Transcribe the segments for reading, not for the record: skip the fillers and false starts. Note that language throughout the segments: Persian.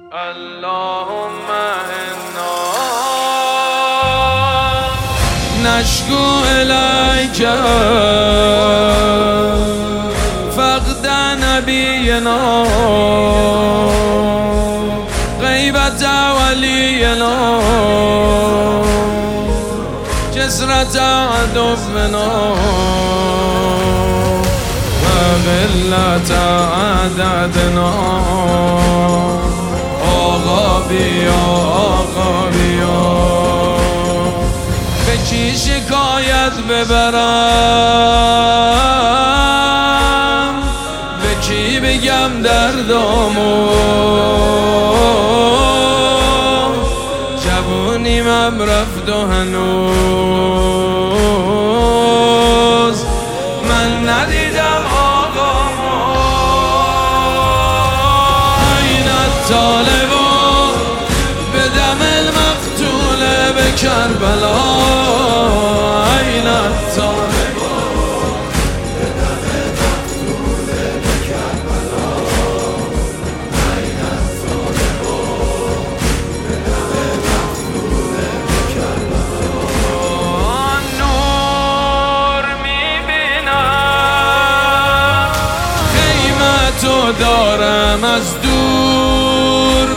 اللهم انا نشكو إليك فقد نبينا غيبة ولينا كسرة عدونا وقلة عددنا آقا بیا به کی شکایت ببرم، به کی بگم دردامو، جوونیم رفت و هنوز من ندیدم آقامو. این طالبا به دم المقتول به کربلا، این طالبا به دم المقتول به کربلا، این طالبا به دم المقتول به کربلا. نور میبینم خیمتو دارم از دور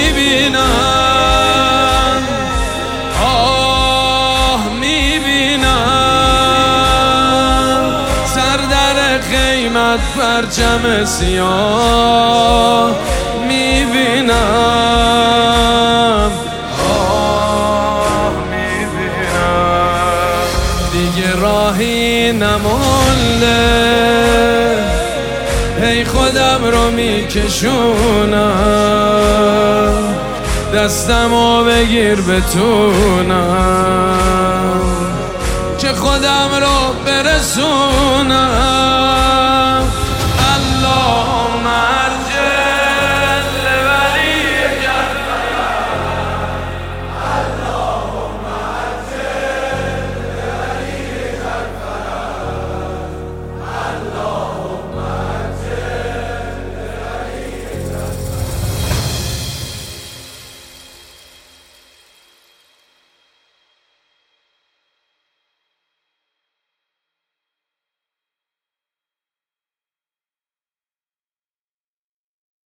میبینم، آه میبینم سر در خیمت پرچم سیاه میبینم، آه میبینم دیگه راهی نمونده، ای خودم رو میکشونم، دستمو بگیر بتونم که خودم رو برسونم.